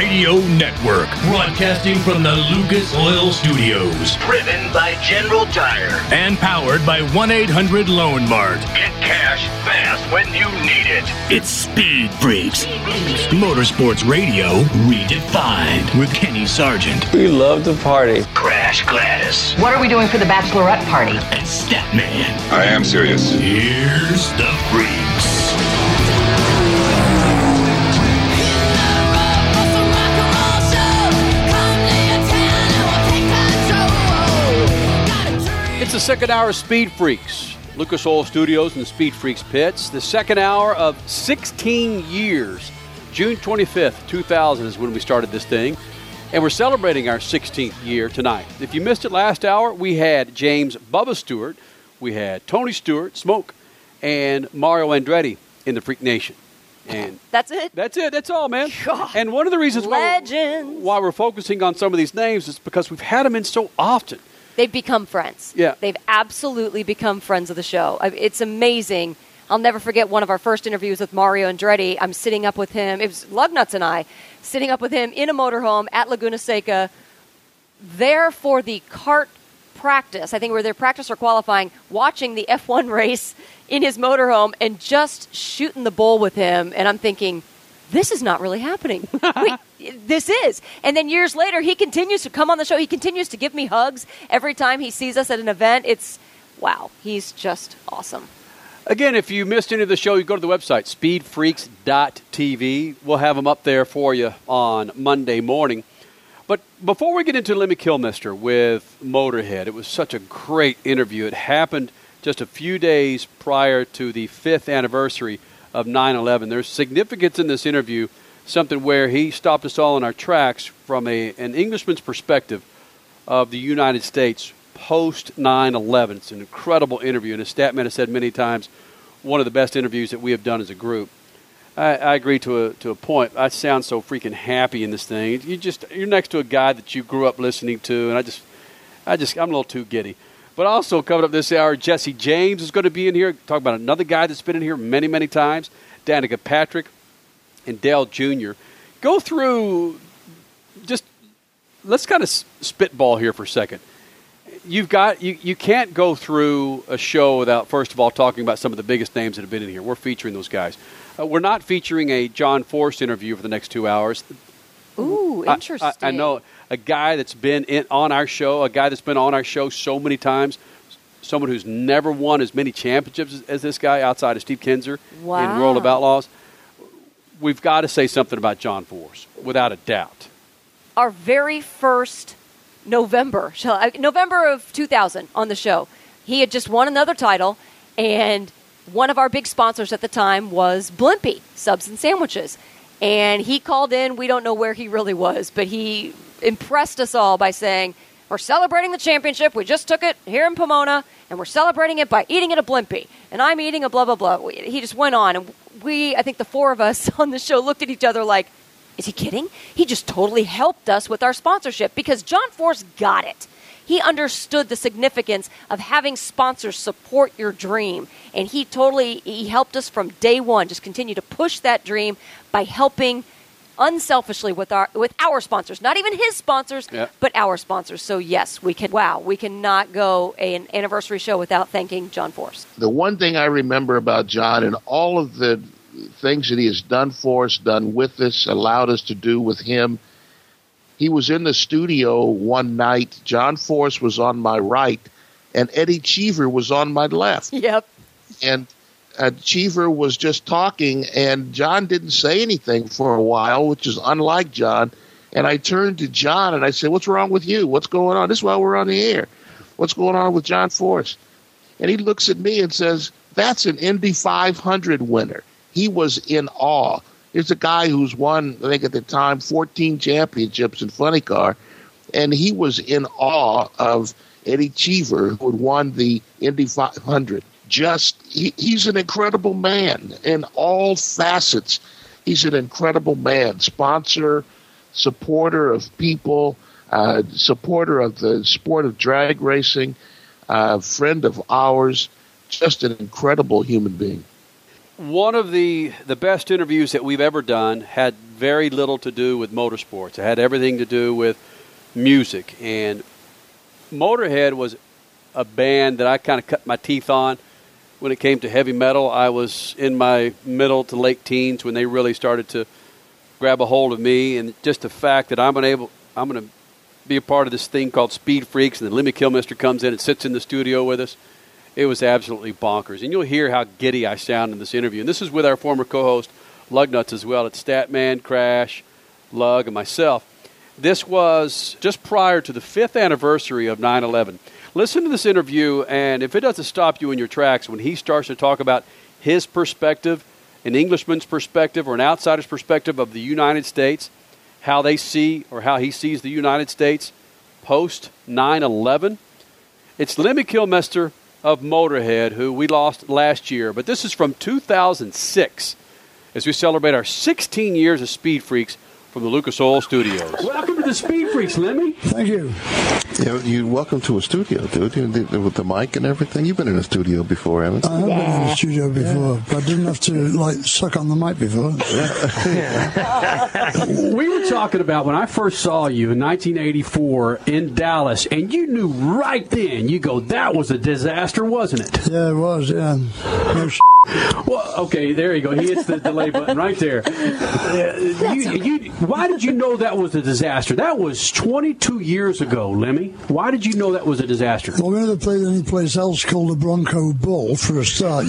Radio Network, broadcasting from the Lucas Oil Studios. Driven by General Tire. And powered by 1-800 Mart. Get cash fast when you need it. It's Speed Freaks. Motorsports Radio redefined with Kenny Sargent. We love to party. Crash Gladys. What are we doing for the bachelorette party? And Statman. I am serious. Here's the Freaks. It's the second hour of Speed Freaks. Lucas Oil Studios and the Speed Freaks pits. The second hour of 16 years. June 25th, 2000 is when we started this thing. And we're celebrating our 16th year tonight. If you missed it last hour, we had James Bubba Stewart, we had Tony Stewart, Smoke, and Mario Andretti in the Freak Nation. And that's it? That's it. That's all, man. God. And one of the reasons why we're focusing on some of these names is because we've had them in so often. They've become friends. Yeah. They've absolutely become friends of the show. It's amazing. I'll never forget one of our first interviews with Mario Andretti. I'm sitting up with him. It was Lugnuts and I sitting up with him in a motorhome at Laguna Seca, there for the kart practice. I think we were there practice or qualifying, watching the F1 race in his motorhome and just shooting the bull with him. And I'm thinking, this is not really happening. Wait, this is. And then years later, he continues to come on the show. He continues to give me hugs every time he sees us at an event. It's, wow, he's just awesome. Again, if you missed any of the show, you go to the website, speedfreaks.tv. We'll have them up there for you on Monday morning. But before we get into Lemmy Kilmister with Motorhead, it was such a great interview. It happened just a few days prior to the 5th anniversary of 9/11. There's significance in this interview, something where he stopped us all in our tracks from an Englishman's perspective of the United States post 9/11. It's an incredible interview, and as Statman has said many times, one of the best interviews that we have done as a group. I agree to a point. I sound so freaking happy in this thing. You're next to a guy that you grew up listening to, and I'm a little too giddy. But also coming up this hour, Jesse James is going to be in here. Talk about another guy that's been in here many, many times, Danica Patrick and Dale Jr. Go through, let's kind of spitball here for a second. You can't go through a show without, first of all, talking about some of the biggest names that have been in here. We're featuring those guys. We're not featuring a John Force interview for the next 2 hours. Ooh, interesting. I know a guy that's been on our show, a guy that's been on our show so many times, someone who's never won as many championships as this guy outside of Steve Kinzer in World of Outlaws. We've got to say something about John Force, without a doubt. Our very first November of 2000 on the show, he had just won another title, and one of our big sponsors at the time was Blimpie, Subs and Sandwiches. And he called in. We don't know where he really was, but he impressed us all by saying, we're celebrating the championship. We just took it here in Pomona, and we're celebrating it by eating at a Blimpie. And I'm eating a blah, blah, blah. He just went on. And I think the four of us on the show looked at each other like, is he kidding? He just totally helped us with our sponsorship because John Force got it. He understood the significance of having sponsors support your dream. And he helped us from day one, just continue to push that dream by helping unselfishly with our sponsors. Not even his sponsors, but our sponsors. So yes, we cannot go an anniversary show without thanking John Force. The one thing I remember about John and all of the things that he has done for us, done with us, allowed us to do with him, he was in the studio one night. John Force was on my right, and Eddie Cheever was on my left. Yep. And Cheever was just talking, and John didn't say anything for a while, which is unlike John. And I turned to John, and I said, what's wrong with you? What's going on? This is why we're on the air. What's going on with John Force? And he looks at me and says, that's an Indy 500 winner. He was in awe. Here's a guy who's won, I think at the time, 14 championships in Funny Car, and he was in awe of Eddie Cheever, who had won the Indy 500. He's an incredible man in all facets. He's an incredible man, sponsor, supporter of people, supporter of the sport of drag racing, friend of ours, just an incredible human being. One of the best interviews that we've ever done had very little to do with motorsports. It had everything to do with music. And Motorhead was a band that I kind of cut my teeth on when it came to heavy metal. I was in my middle to late teens when they really started to grab a hold of me. And just the fact that I'm going to be a part of this thing called Speed Freaks, and then Lemmy Kilmister comes in and sits in the studio with us. It was absolutely bonkers. And you'll hear how giddy I sound in this interview. And this is with our former co-host, Lugnuts, as well. It's Statman, Crash, Lug, and myself. This was just prior to the 5th anniversary of 9/11. Listen to this interview, and if it doesn't stop you in your tracks when he starts to talk about his perspective, an Englishman's perspective or an outsider's perspective of the United States, how they see or how he sees the United States post 9/11. It's Lemmy Kilmister of Motorhead, who we lost last year. But this is from 2006 as we celebrate our 16 years of Speed Freaks from the Lucas Oil Studios. Welcome to the Speed Freaks, Lemmy. Thank you. You're welcome to a studio, dude. With the mic and everything. You've been in a studio before, haven't you? I have been in the studio before, but I didn't have to, suck on the mic before. We were talking about when I first saw you in 1984 in Dallas, and you knew right then, you go, that was a disaster, wasn't it? Yeah, it was, yeah. No Well, okay, there you go. He hits the delay button right there. Why did you know that was a disaster? That was 22 years ago, Lemmy. Why did you know that was a disaster? Well, we never played any place else called the Bronco Bowl for a start,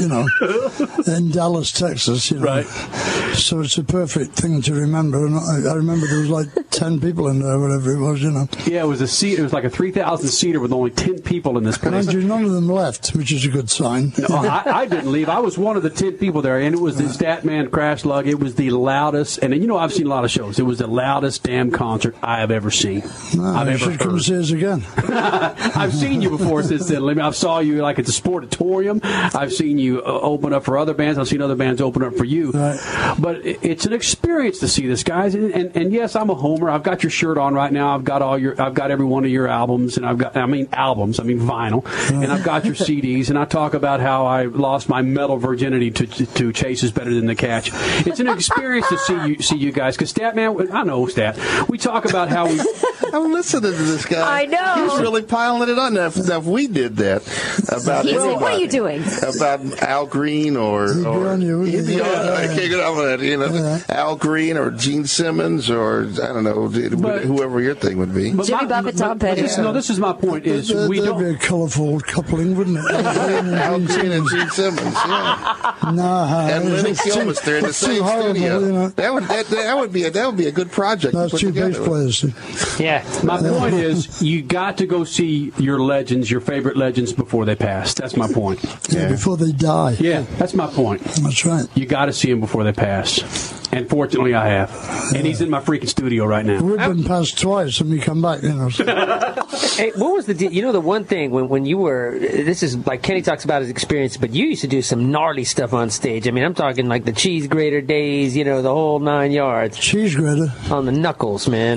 in Dallas, Texas, Right. So it's a perfect thing to remember. And I remember there was 10 people in there, whatever it was, Yeah, it was it was like a 3,000 seater with only 10 people in this place. And none of them left, which is a good sign. No, I didn't leave. I was one of the 10 people there, and it was the Statman Crash Lug. It was the loudest, and I've seen a lot of shows. It was the loudest damn concert I have ever seen. No, you should come see us again. I've seen you before since then. I saw you at the Sportatorium. I've seen you open up for other bands. I've seen other bands open up for you. Right. But it's an experience to see this, guys. And yes, I'm a homer. I've got your shirt on right now. I've got every one of your albums, and I mean vinyl, and I've got your CDs, and I talk about how I lost my metal virginity to Chase is Better Than the Catch. It's an experience to see you guys, because Statman, I know Stat. We talk about how we. I'm listening to this guy. I know. He's really piling it on. Now, if we did that about anybody, what are you doing? About Al Green or He'd be on you, wouldn't he? I can't get on that. Al Green or Gene Simmons or I don't know, whoever your thing would be. Jimmy Buffett, Tom Petty. No, this is my point. That'd be a colourful coupling, wouldn't it? Al Green and Gene Simmons, yeah. No, and Lemmy Kilmister in the same studio. That would be a good project. That's two bass players. Yeah. My point is, you got to go see your legends, your favorite legends, before they pass. That's my point. Yeah, before they die. Yeah, that's my point. That's right. You got to see them before they pass. And fortunately, I have. And he's in my freaking studio right now. We've been past twice, and we come back, So. Hey, what was the deal? The one thing when you were, this is like Kenny talks about his experience, but you used to do some gnarly stuff on stage. I mean, I'm talking like the cheese grater days, the whole 9 yards. Cheese grater? On the knuckles, man.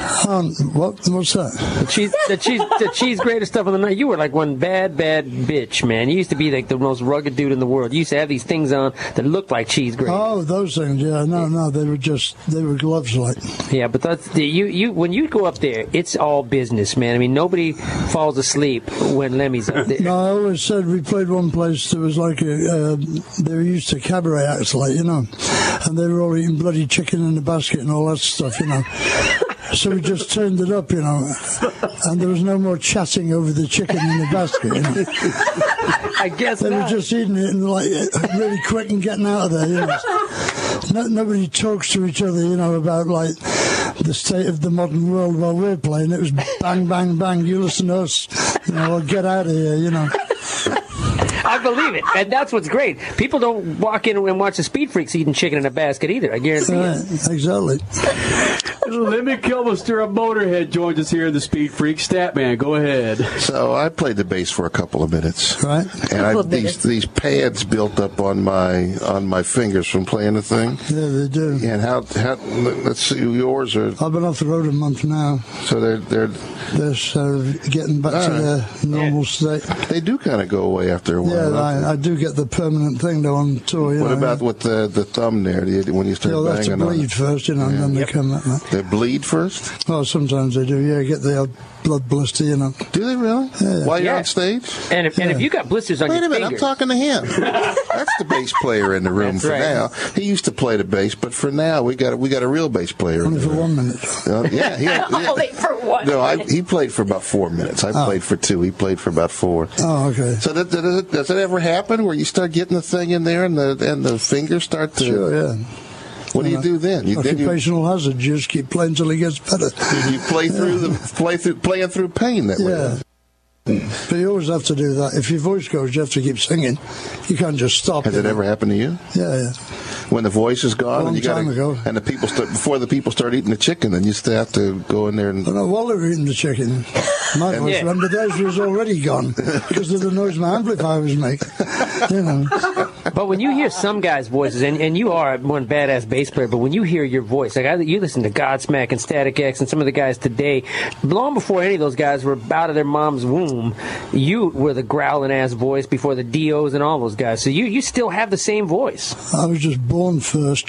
What's that? The cheese grater stuff on the night. You were like one bad bitch, man. You used to be like the most rugged dude in the world. You used to have these things on that looked like cheese grater. Oh, those things, yeah. No, they were gloves like. Yeah, but that's you when you go up there, it's all business, man. I mean, nobody falls asleep when Lemmy's up there. No, I always said we played one place that was like they were used to cabaret acts, and they were all eating bloody chicken in the basket and all that stuff, So we just turned it up, and there was no more chatting over the chicken in the basket. I guess they were just eating it and really quick and getting out of there. Nobody talks to each other, about the state of the modern world while we're playing. It was bang, bang, bang. You listen to us, or get out of here, I believe it, and that's what's great. People don't walk in and watch the Speed Freaks eating chicken in a basket either. I guarantee it. Exactly. Lemmy Kilmister of Motorhead joins us here in the Speed Freak. Statman, go ahead. So I played the bass for a couple of minutes, Right. and these pads built up on my fingers from playing the thing. Yeah, they do. And how let's see, yours are. I've been off the road a month now. So they're getting back to their normal state. They do kind of go away after a while. Yeah, I do get the permanent thing though on tour. What about with the thumb there? When you start You'll have to banging on bleed it? first, and then they come out. They bleed first? Well, sometimes they do. Yeah, get the blood blister, Do they really? Yeah. While you're on stage? And if you got blisters on Wait your a minute, fingers, I'm talking to him. That's the bass player in the room That's for right. now. He used to play the bass, but for now we got a real bass player. Only in the for room. 1 minute. Yeah. Only for 1 No, minute. he played for about 4 minutes. I played for 2. He played for about 4. Oh, okay. So does it ever happen where you start getting the thing in there and the fingers start to? Sure, yeah. What do you do then? Occupational hazard. You just keep playing till it gets better. You play through playing through pain that way. Yeah. But you always have to do that. If your voice goes, you have to keep singing. You can't just stop. Has it ever happened to you? Yeah. When the voice is gone, Long and you time ago. and before the people start eating the chicken, then you still have to go in there and. I know, while they were eating the chicken, my voice went, but theirs was already gone because of the noise my amplifier was making. But when you hear some guys' voices, and you are one badass bass player, but when you hear your voice, you listen to Godsmack and Static X and some of the guys today, long before any of those guys were out of their mom's womb, you were the growling ass voice before the Dios and all those guys. So you still have the same voice. I was just born first,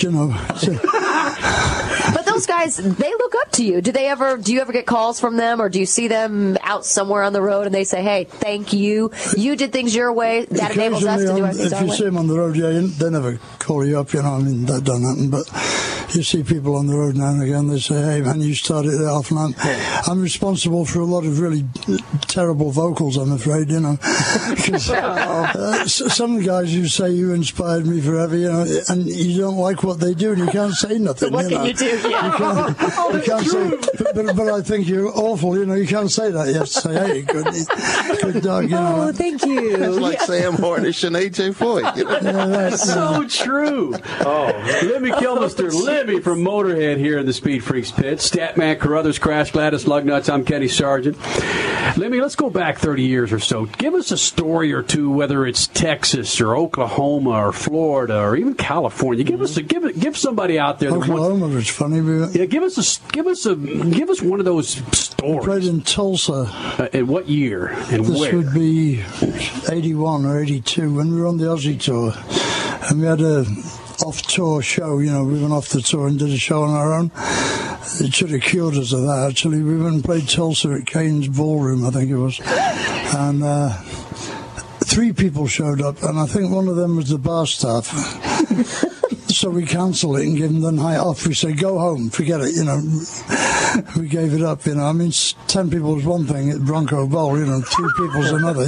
But those guys, they look up to you. Do you ever get calls from them, or do you see them out somewhere on the road and they say, hey, thank you, you did things your way, that enables us to do our things If our you way? see them on the road, they never call you up, that doesn't happen, but you see people on the road now and again, they say, hey man, you started it off, and I'm responsible for a lot of really terrible vocals, I'm afraid, because some guys you say you inspired me forever, and you don't like what they do and you can't say nothing. So what can you do? Yeah. You can't say, but I think you're awful, you can't say that. You have to say, hey, good dog, Oh, thank you. It's like Sam Hornish and AJ Foyt. That's so true. Lemmy Kilmister, Lemmy from Motorhead here in the Speed Freaks pit. Statman, Carruthers, Crash Gladys, Lugnuts. I'm Kenny Sargent. Lemmy, let's go back 30 years or so. Give us a story or two, whether it's Texas or Oklahoma or Florida or even California. Give somebody out there. Oklahoma was funny. Yeah, give us one of those stories. Played in Tulsa. In what year and This where? would be 81 or 82 when we were on the Aussie tour, and we had a off-tour show. We went off the tour and did a show on our own. It should have cured us of that. Actually, we went and played Tulsa at Kane's Ballroom, I think it was, and 3 people showed up, and I think one of them was the bar staff. So we cancelled it and gave them the night off. We said, go home, forget it, We gave it up, 10 people is one thing at Bronco Bowl, 3 people's another,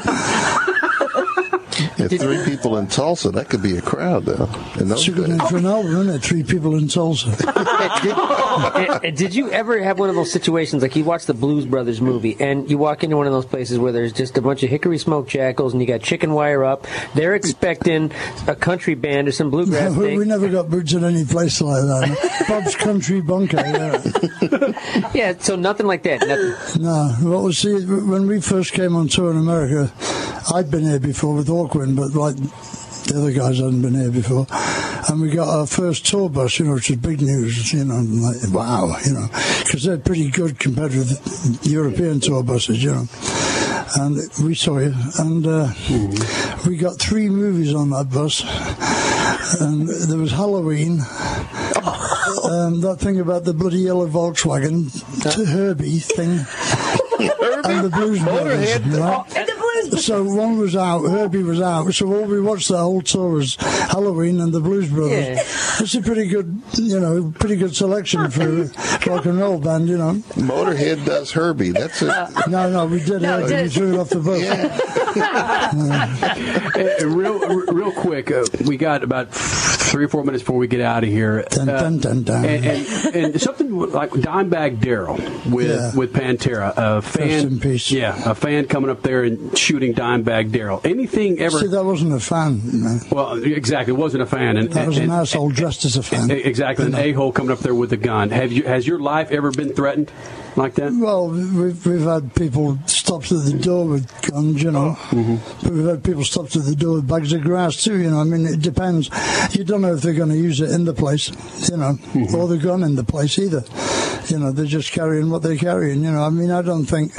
Yeah, 3 people in Tulsa, that could be a crowd, though. It's a good name for an album, isn't it? 3 people in Tulsa. Did you ever have one of those situations, like you watch the Blues Brothers movie, and you walk into one of those places where there's just a bunch of hickory smoke jackals, and you got chicken wire up, they're expecting a country band or some bluegrass thing. We never got boots at any place like that. Bob's Country Bunker, yeah. Yeah, so nothing like that. Nothing. No, when we first came on tour in America, I'd been here before with Hawkwind, but like the other guys hadn't been here before. And we got our first tour bus, which was big news, like, wow, because they're pretty good compared with European tour buses, And we saw you, and we got 3 movies on that bus. And there was Halloween, that thing about the bloody yellow Volkswagen, Herbie thing, and the Blues Brothers. So one was out, Herbie was out, so all we watched the whole tour was Halloween and the Blues Brothers. Yeah. It's a pretty good, pretty good selection for a rock and roll band, Motorhead does Herbie. That's it. No, we did Herbie. We threw it off the boat. Yeah. Real quick, we got about 3 or 4 minutes before we get out of here. Dun, dun, dun, dun. And something like Dimebag Darrell with Pantera, a fan, Rest in peace. a fan coming up there and shooting Dimebag Darrell. Anything ever? See, that wasn't a fan, man. Well, exactly, wasn't a fan. That was an asshole dressed as a fan. Exactly, an a-hole coming up there with a gun. Has your life ever been threatened like that? Well, we've had people stopped at the door with guns, you know. But we've had people stopped at the door with bags of grass too, you know. I mean, it depends. You don't know if they're going to use it in the place, you know, or the gun in the place either. You know, they're just carrying what they're carrying, you know. I mean, I don't think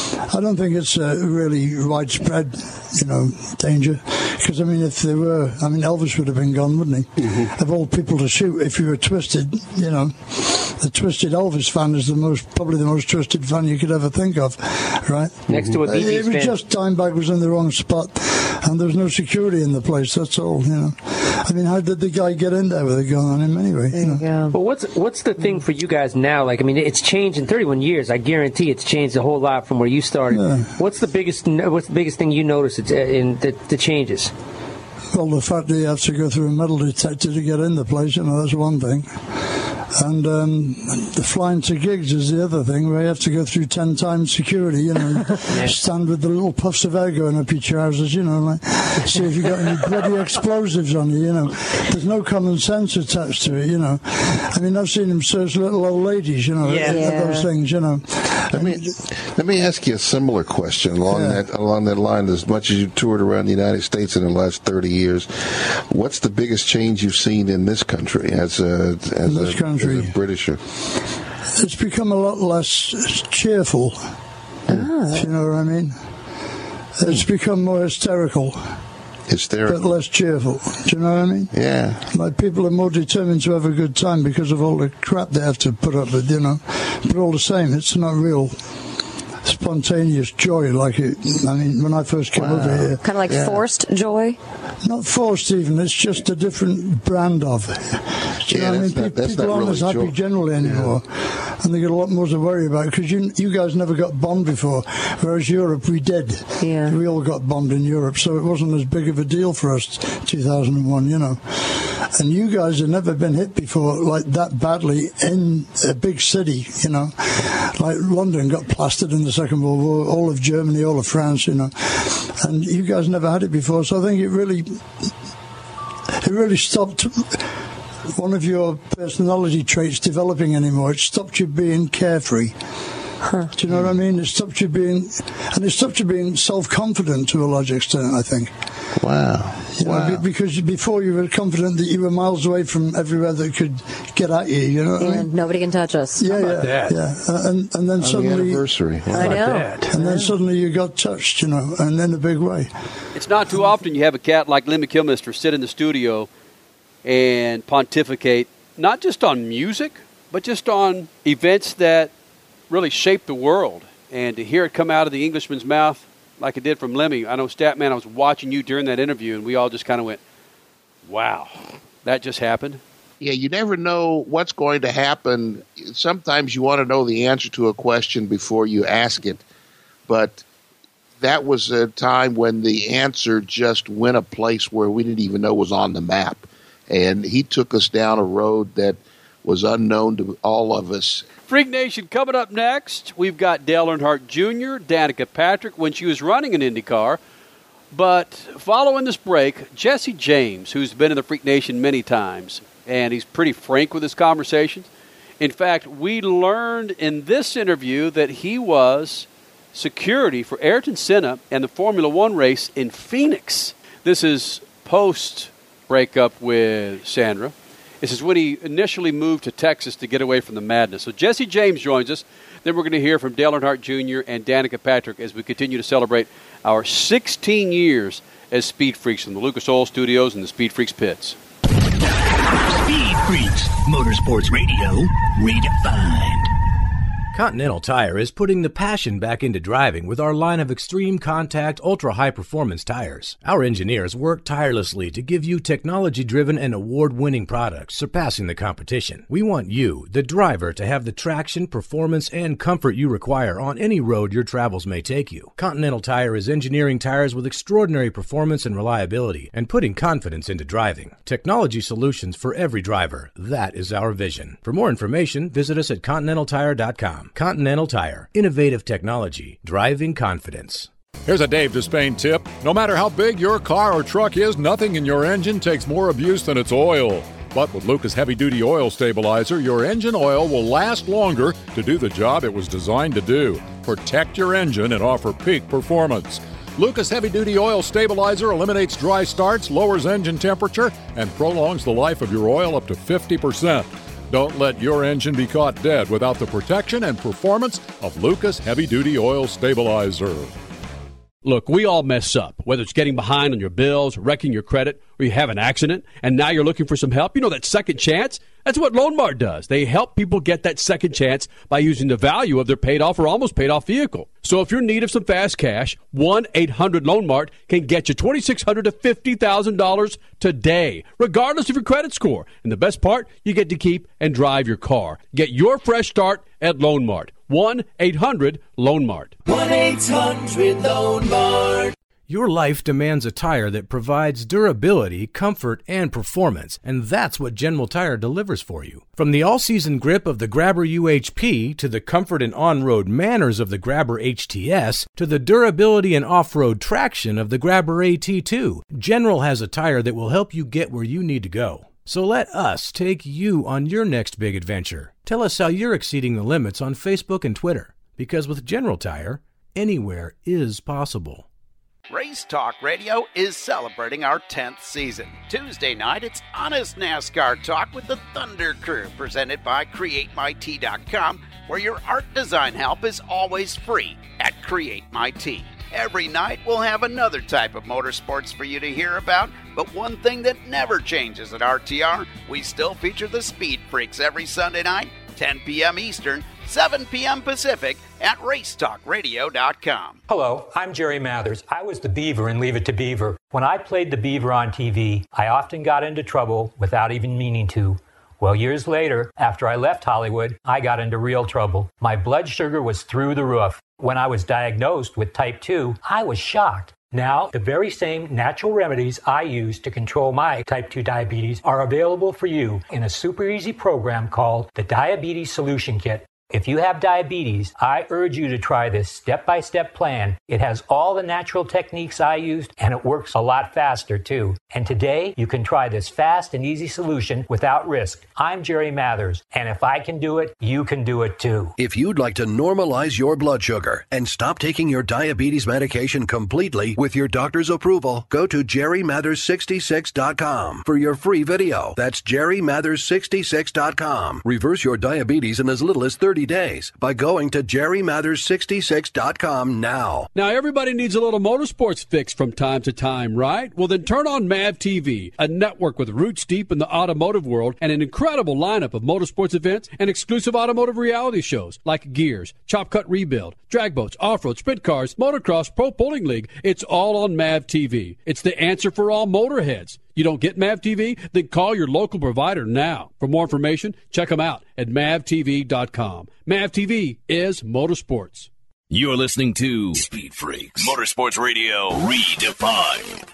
it's a really widespread, you know, danger. Because, I mean, if there were, I mean, Elvis would have been gone, wouldn't he? Of all people to shoot, if you were twisted, you know, the twisted Elvis fan is probably the most twisted fan you could ever think of, right? Next to a Bee Gees It was fan. just Dimebag was in the wrong spot, and there was no security in the place, that's all, you know. I mean, how did the guy get in there with a gun on him anyway? You know? But what's the thing for you guys now? Like, I mean, it's changed in 31 years. I guarantee it's changed a whole lot from where you started. Yeah. What's the biggest thing you notice in the changes? Well, the fact that you have to go through a metal detector to get in the place, you know, that's one thing. And the flying to gigs is the other thing, where you have to go through 10 times security, you know, stand with the little puffs of air going up your trousers, you know, like, see if you've got any bloody explosives on you, you know. There's no common sense attached to it, you know. I mean, I've seen them search little old ladies, you know, at those things, you know. Let me ask you a similar question along that line. As much as you toured around the United States in the last 30 years, what's the biggest change you've seen in this country as a Britisher? It's become a lot less cheerful. If you know what I mean. It's become more hysterical. But less cheerful. Do you know what I mean? Yeah. Like, people are more determined to have a good time because of all the crap they have to put up with, you know. But all the same, it's not real spontaneous joy like it. I mean, when I first came over here. Kind of like forced joy? Not forced even, it's just a different brand of it. Do you know what I mean? People aren't as happy generally anymore. And they get a lot more to worry about, because you guys never got bombed before, whereas Europe, we did. Yeah. We all got bombed in Europe, so it wasn't as big of a deal for us, 2001, you know. And you guys have never been hit before like that badly in a big city, you know. Like London got plastered in the Second World War, all of Germany, all of France, you know. And you guys never had it before, so I think it really stopped one of your personality traits developing anymore. It stopped you being carefree. Do you know what I mean? It stopped you being self-confident to a large extent, I think. Wow. You know, because before you were confident that you were miles away from everywhere that could get at you, you know what I mean? Nobody can touch us. Yeah. And then suddenly... anniversary. I know. And then suddenly you got touched, you know, and in a big way. It's not too often you have a cat like Lemmy Kilmister sit in the studio and pontificate, not just on music, but just on events that really shaped the world. And to hear it come out of the Englishman's mouth like it did from Lemmy, I know, Statman, I was watching you during that interview, and we all just kind of went, wow, that just happened. Yeah, you never know what's going to happen. Sometimes you want to know the answer to a question before you ask it. But that was a time when the answer just went a place where we didn't even know was on the map. And he took us down a road that was unknown to all of us. Freak Nation coming up next. We've got Dale Earnhardt Jr., Danica Patrick when she was running an IndyCar. But following this break, Jesse James, who's been in the Freak Nation many times, and he's pretty frank with his conversations. In fact, we learned in this interview that he was security for Ayrton Senna and the Formula One race in Phoenix. This is post-breakup with Sandra. This is when he initially moved to Texas to get away from the madness. So Jesse James joins us. Then we're going to hear from Dale Earnhardt Jr. and Danica Patrick as we continue to celebrate our 16 years as Speed Freaks from the Lucas Oil Studios and the Speed Freaks pits. Speed Freaks, Motorsports Radio, redefined. Continental Tire is putting the passion back into driving with our line of extreme contact, ultra-high performance tires. Our engineers work tirelessly to give you technology-driven and award-winning products, surpassing the competition. We want you, the driver, to have the traction, performance, and comfort you require on any road your travels may take you. Continental Tire is engineering tires with extraordinary performance and reliability and putting confidence into driving. Technology solutions for every driver. That is our vision. For more information, visit us at ContinentalTire.com. Continental Tire. Innovative technology. Driving confidence. Here's a Dave Despain tip. No matter how big your car or truck is, nothing in your engine takes more abuse than its oil. But with Lucas Heavy Duty Oil Stabilizer, your engine oil will last longer to do the job it was designed to do. Protect your engine and offer peak performance. Lucas Heavy Duty Oil Stabilizer eliminates dry starts, lowers engine temperature, and prolongs the life of your oil up to 50%. Don't let your engine be caught dead without the protection and performance of Lucas Heavy Duty Oil Stabilizer. Look, we all mess up, whether it's getting behind on your bills, wrecking your credit, or you have an accident, and now you're looking for some help. You know that second chance? That's what Loan Mart does. They help people get that second chance by using the value of their paid-off or almost paid-off vehicle. So if you're in need of some fast cash, 1-800-LOAN-MART can get you $2,600 to $50,000 today, regardless of your credit score. And the best part, you get to keep and drive your car. Get your fresh start at Loan Mart. 1-800-LOAN-MART. 1-800-LOAN-MART. Your life demands a tire that provides durability, comfort, and performance, and that's what General Tire delivers for you. From the all-season grip of the Grabber UHP to the comfort and on-road manners of the Grabber HTS to the durability and off-road traction of the Grabber AT2, General has a tire that will help you get where you need to go. So let us take you on your next big adventure. Tell us how you're exceeding the limits on Facebook and Twitter, because with General Tire, anywhere is possible. Race Talk Radio is celebrating our 10th season. Tuesday night, it's Honest NASCAR Talk with the Thunder Crew, presented by CreateMyT.com, where your art design help is always free at CreateMyT. Every night, we'll have another type of motorsports for you to hear about, but one thing that never changes at RTR, we still feature the Speed Freaks every Sunday night, 10 p.m. Eastern, 7 p.m. Pacific at racetalkradio.com. Hello, I'm Jerry Mathers. I was the Beaver in Leave It to Beaver. When I played the Beaver on TV, I often got into trouble without even meaning to. Well, years later, after I left Hollywood, I got into real trouble. My blood sugar was through the roof. When I was diagnosed with type 2, I was shocked. Now, the very same natural remedies I use to control my type 2 diabetes are available for you in a super easy program called the Diabetes Solution Kit. If you have diabetes, I urge you to try this step-by-step plan. It has all the natural techniques I used, and it works a lot faster, too. And today, you can try this fast and easy solution without risk. I'm Jerry Mathers, and if I can do it, you can do it, too. If you'd like to normalize your blood sugar and stop taking your diabetes medication completely with your doctor's approval, go to JerryMathers66.com for your free video. That's JerryMathers66.com. Reverse your diabetes in as little as 30 days by going to JerryMathers66.com now. Now, everybody needs a little motorsports fix from time to time, right? Well, then turn on MAV TV, a network with roots deep in the automotive world and an incredible lineup of motorsports events and exclusive automotive reality shows like Gears, Chop Cut Rebuild, Drag Boats, Off-Road, Sprint Cars, Motocross, Pro Bowling League. It's all on MAV TV. It's the answer for all motorheads. You don't get MAV TV? Then call your local provider now. For more information, check them out at MAVTV.com. MAV TV is motorsports. You're listening to Speed Freaks Motorsports Radio Redefined.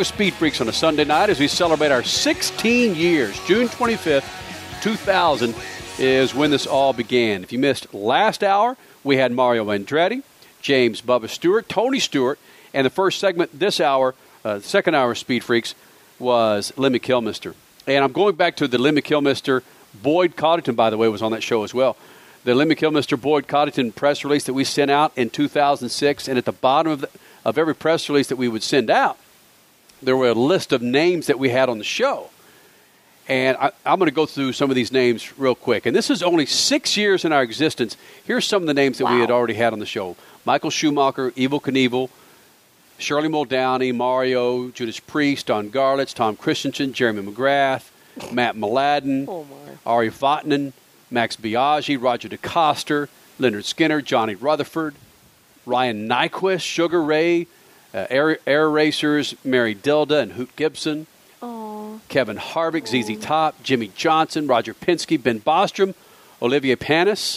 with Speed Freaks on a Sunday night as we celebrate our 16 years. June 25th, 2000 is when this all began. If you missed last hour, we had Mario Andretti, James Bubba Stewart, Tony Stewart, and the first segment this hour, second hour of Speed Freaks, was Lemmy Kilmister. And I'm going back to the Lemmy Kilmister. Boyd Coddington, by the way, was on that show as well. The Lemmy Kilmister Boyd Coddington press release that we sent out in 2006, and at the bottom of every press release that we would send out, there were a list of names that we had on the show. And I'm going to go through some of these names real quick. And this is only 6 years in our existence. Here's some of the names that we had already had on the show. Michael Schumacher, Evel Knievel, Shirley Muldowney, Mario, Judas Priest, Don Garlitz, Tom Christensen, Jeremy McGrath, Matt Mladen, Ari Vatanen, Max Biaggi, Roger DeCoster, Leonard Skinner, Johnny Rutherford, Ryan Nyquist, Sugar Ray, Air Racers, Mary Dilda and Hoot Gibson, Kevin Harvick, ZZ Top, Jimmy Johnson, Roger Penske, Ben Bostrom, Olivier Panis.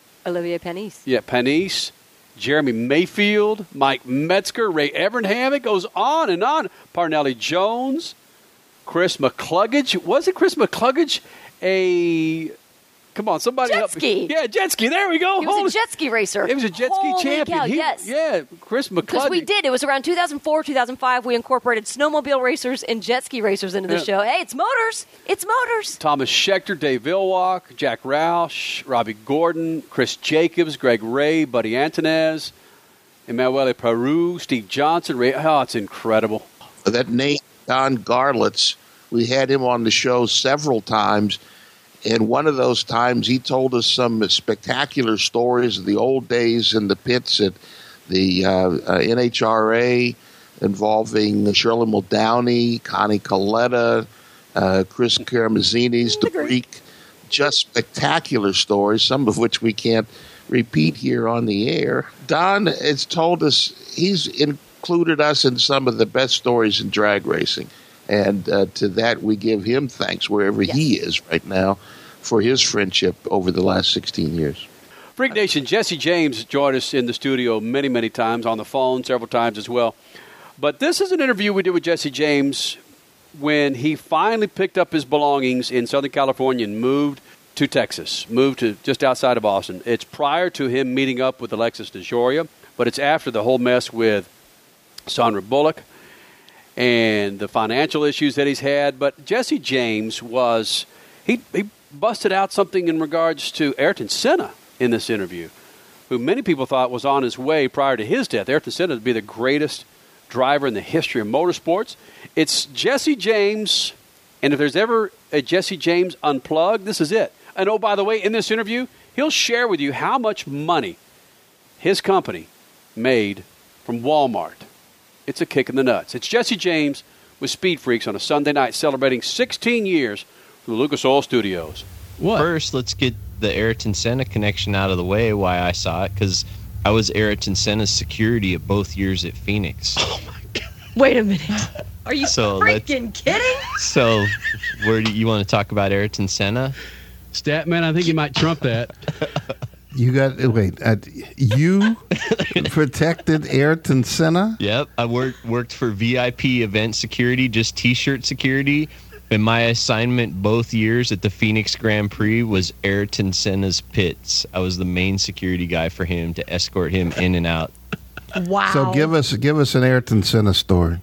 Yeah, Panis. Jeremy Mayfield, Mike Metzger, Ray Evernham. It goes on and on. Parnelli Jones, Chris McCluggage. Was it Chris McCluggage Come on, somebody help me. Yeah, jet ski. There we go. He was a jet ski racer. He was a jet ski champion. Cow, yes. Yeah, Chris McCluggage. Because we did. It was around 2004, 2005. We incorporated snowmobile racers and jet ski racers into the show. Hey, it's motors. It's motors. Thomas Schechter, Dave Vilwalk, Jack Roush, Robbie Gordon, Chris Jacobs, Greg Ray, Buddy Antonez, Emanuele Peru, Steve Johnson. It's incredible. That name, Don Garlitz, we had him on the show several times. And one of those times, he told us some spectacular stories of the old days in the pits at the NHRA involving Shirley Muldowney, Connie Coletta, Chris Karamazini's, the Greek. Just spectacular stories, some of which we can't repeat here on the air. Don has told us he's included us in some of the best stories in drag racing. And to that, we give him thanks wherever he is right now for his friendship over the last 16 years. Freak Nation, Jesse James joined us in the studio many, many times, on the phone several times as well. But this is an interview we did with Jesse James when he finally picked up his belongings in Southern California and moved to Texas, moved to just outside of Austin. It's prior to him meeting up with Alexis DeJoria, but it's after the whole mess with Sandra Bullock and the financial issues that he's had. But Jesse James he busted out something in regards to Ayrton Senna in this interview, who many people thought was on his way prior to his death. Ayrton Senna would be the greatest driver in the history of motorsports. It's Jesse James, and if there's ever a Jesse James Unplugged, this is it. And oh, by the way, in this interview, he'll share with you how much money his company made from Walmart. It's a kick in the nuts. It's Jesse James with Speed Freaks on a Sunday night celebrating 16 years from the Lucas Oil Studios. First, let's get the Ayrton Senna connection out of the way, why I saw it, because I was Ayrton Senna's security at both years at Phoenix. Oh, my God. Wait a minute. Are you freaking kidding? So, where do you want to talk about Ayrton Senna? Statman, I think you might trump that. You you protected Ayrton Senna? Yep, I worked for VIP event security, just T-shirt security, and my assignment both years at the Phoenix Grand Prix was Ayrton Senna's pits. I was the main security guy for him to escort him in and out. Wow. So give us an Ayrton Senna story.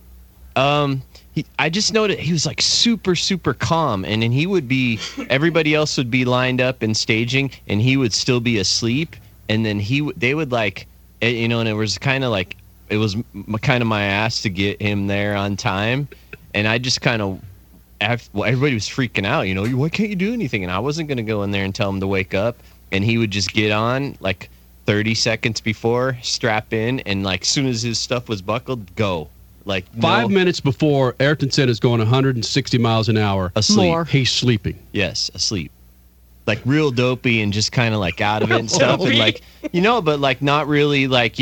I just noticed he was like super, super calm, and then everybody else would be lined up and staging, and he would still be asleep, and then they would like, and it was kind of like, it was kind of my ass to get him there on time, and I just kind of, everybody was freaking out, why can't you do anything? And I wasn't going to go in there and tell him to wake up, and he would just get on like 30 seconds before, strap in, and like as soon as his stuff was buckled, go. Like 5 minutes before Ayrton Senna is going 160 miles an hour. Asleep. More. He's sleeping. Yes, asleep. Like real dopey and just kind of like out of it and stuff. And like, but like not really like,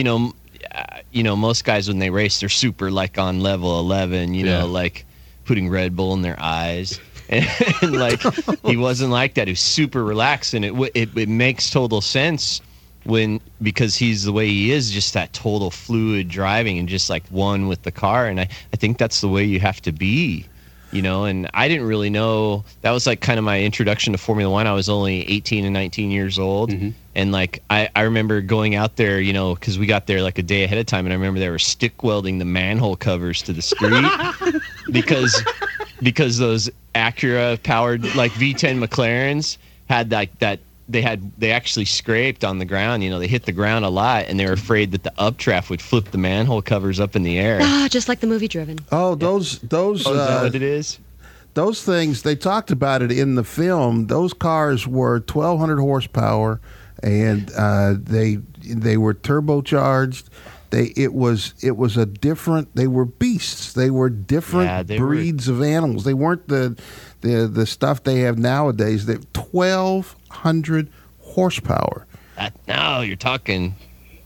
most guys when they race, they're super like on level 11, like putting Red Bull in their eyes. And like, he wasn't like that. He was super relaxed, and it makes total sense because he's the way he is, just that total fluid driving and just like one with the car. And I think that's the way you have to be, and I didn't really know. That was like kind of my introduction to Formula One. I was only 18 and 19 years old. Mm-hmm. And like, I remember going out there, because we got there like a day ahead of time. And I remember they were stick welding the manhole covers to the street because those Acura powered like V10 McLarens had like that. They actually scraped on the ground. They hit the ground a lot, and they were afraid that the updraft would flip the manhole covers up in the air. Just like the movie Driven. Oh, those. Is that what it is? Those things, they talked about it in the film. Those cars were 1,200 horsepower, and they were turbocharged. It was a different. They were beasts. They were different breeds of animals. They weren't the stuff they have nowadays. They're 1,200 horsepower. Now you're talking.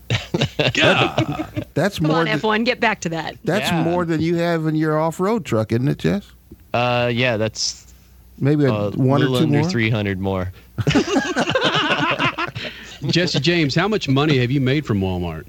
That's Come more. on, F1, get back to that. That's more than you have in your off-road truck, isn't it, Jess? Yeah, that's maybe one or two under more. 300 more. Jesse James, how much money have you made from Walmart?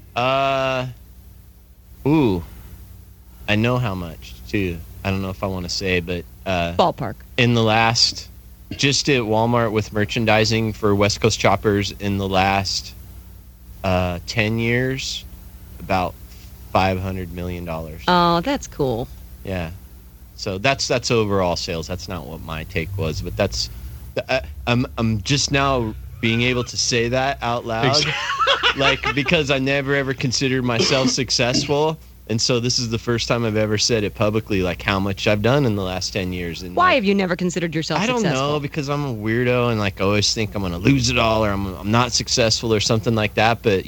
I know how much too. I don't know if I want to say, but ballpark. In the last, just at Walmart with merchandising for West Coast Choppers in the last 10 years, about $500 million. Oh, that's cool. Yeah. So that's overall sales. That's not what my take was, but that's I'm just now being able to say that out loud, like, because I never ever considered myself successful, and so this is the first time I've ever said it publicly, like how much I've done in the last 10 years. And why have you never considered yourself successful? I don't know, because I'm a weirdo and like I always think I'm gonna lose it all or I'm not successful or something like that. But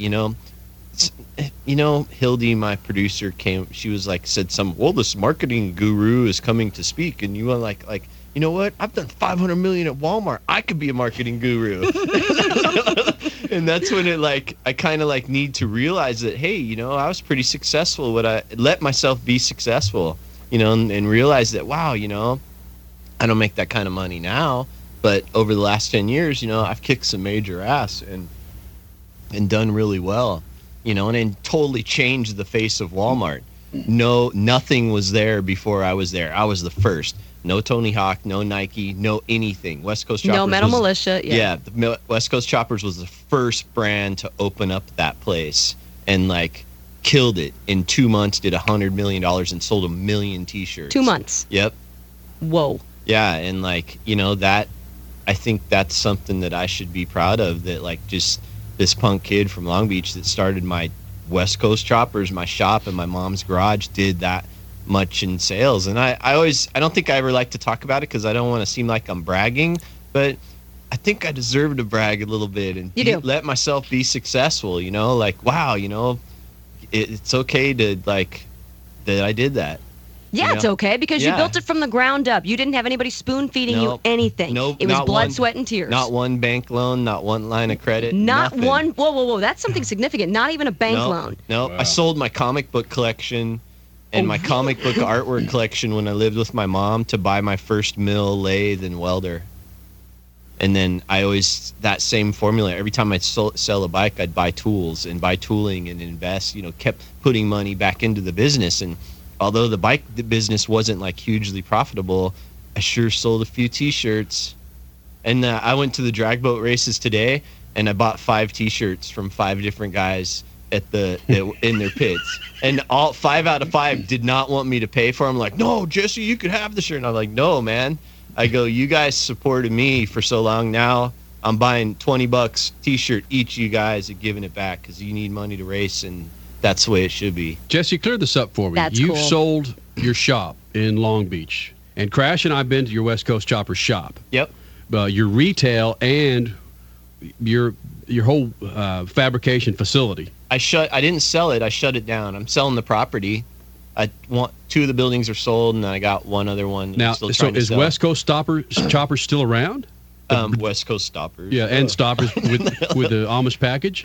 Hildy, my producer, came. She was like, said this marketing guru is coming to speak, and you want like. You know what? I've done $500 million at Walmart. I could be a marketing guru. And that's when I kind of need to realize that, hey, I was pretty successful. I let myself be successful, and realize that, wow, I don't make that kind of money now, but over the last 10 years, I've kicked some major ass and done really well, and totally changed the face of Walmart. Nothing was there before I was there. I was the first. No Tony Hawk, no Nike, no anything. West Coast Choppers. No Metal Militia. Yeah, the West Coast Choppers was the first brand to open up that place and killed it. In 2 months, did $100 million and sold 1 million T-shirts. 2 months. Yep. Whoa. Yeah, and that, I think that's something that I should be proud of. That just this punk kid from Long Beach that started my West Coast Choppers, my shop in my mom's garage, did that much in sales. And I don't think I ever like to talk about it because I don't want to seem like I'm bragging, but I think I deserve to brag a little bit and let myself be successful, wow, it's okay to that I did that. Yeah, it's okay because you built it from the ground up. You didn't have anybody spoon-feeding you anything. Nope, it was blood, sweat, and tears. Not one bank loan, not one line of credit. Nothing. One. Whoa. That's something significant. Not even a bank loan. No, wow. I sold my comic book collection and my comic book artwork collection when I lived with my mom to buy my first mill, lathe, and welder. And then that same formula, every time I'd sell a bike, I'd buy tools and buy tooling and invest, kept putting money back into the business. And although the bike business wasn't hugely profitable, I sure sold a few T-shirts. And I went to the drag boat races today, and I bought 5 T-shirts from 5 different guys in their pits. And all 5 out of 5 did not want me to pay for them. Like, no, Jesse, you could have the shirt. And I'm like, no, man. I go, you guys supported me for so long. Now I'm buying $20 T-shirt each, you guys, and giving it back because you need money to race, and that's the way it should be. Jesse, clear this up for me. That's You've cool. sold your shop in Long Beach, and Crash and I've been to your West Coast Chopper shop. Yep. Your retail and your whole fabrication facility. I didn't sell it. I shut it down. I'm selling the property. 2 of the buildings are sold, and I got one other one. Now, still so is West Coast Choppers still around? West Coast Stoppers. Yeah, and Stoppers with the Amish package.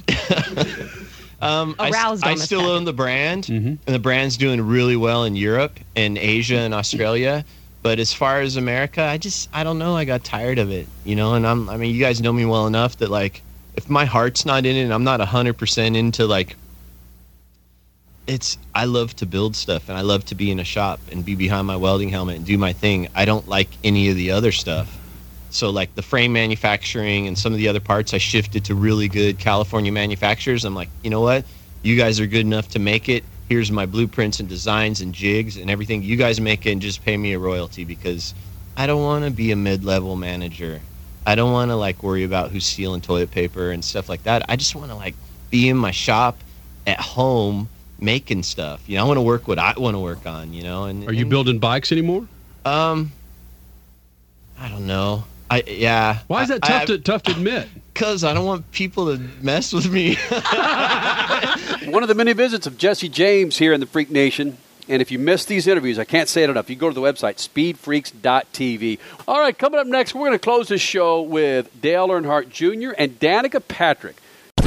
I still own the brand, and the brand's doing really well in Europe and Asia and Australia. But as far as America, I don't know. I got tired of it, And you guys know me well enough that if my heart's not in it and I'm not 100% into like, I love to build stuff and I love to be in a shop and be behind my welding helmet and do my thing. I don't like any of the other stuff. So like the frame manufacturing and some of the other parts, I shifted to really good California manufacturers. I'm like, you know what? You guys are good enough to make it. Here's my blueprints and designs and jigs and everything. You guys make it and just pay me a royalty, because I don't want to be a mid-level manager. I don't want to like worry about who's stealing toilet paper and stuff like that. I just want to like be in my shop at home making stuff. You know, I want to work what I want to work on, you know. And are you building bikes anymore? I don't know. Why is that tough to admit? Because I don't want people to mess with me. One of the many visits of Jesse James here in the Freak Nation. And if you missed these interviews, I can't say it enough. You go to the website, speedfreaks.tv. All right, coming up next, we're going to close this show with Dale Earnhardt Jr. and Danica Patrick.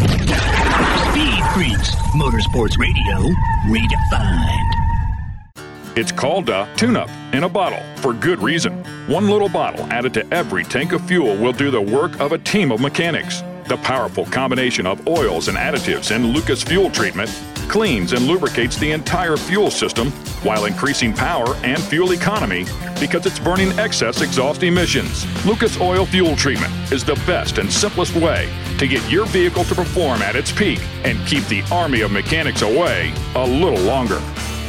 Speed Freaks, Motorsports Radio, redefined. It's called a tune-up in a bottle for good reason. One little bottle added to every tank of fuel will do the work of a team of mechanics. The powerful combination of oils and additives in Lucas Fuel Treatment cleans and lubricates the entire fuel system while increasing power and fuel economy because it's burning excess exhaust emissions. Lucas Oil Fuel Treatment is the best and simplest way to get your vehicle to perform at its peak and keep the army of mechanics away a little longer.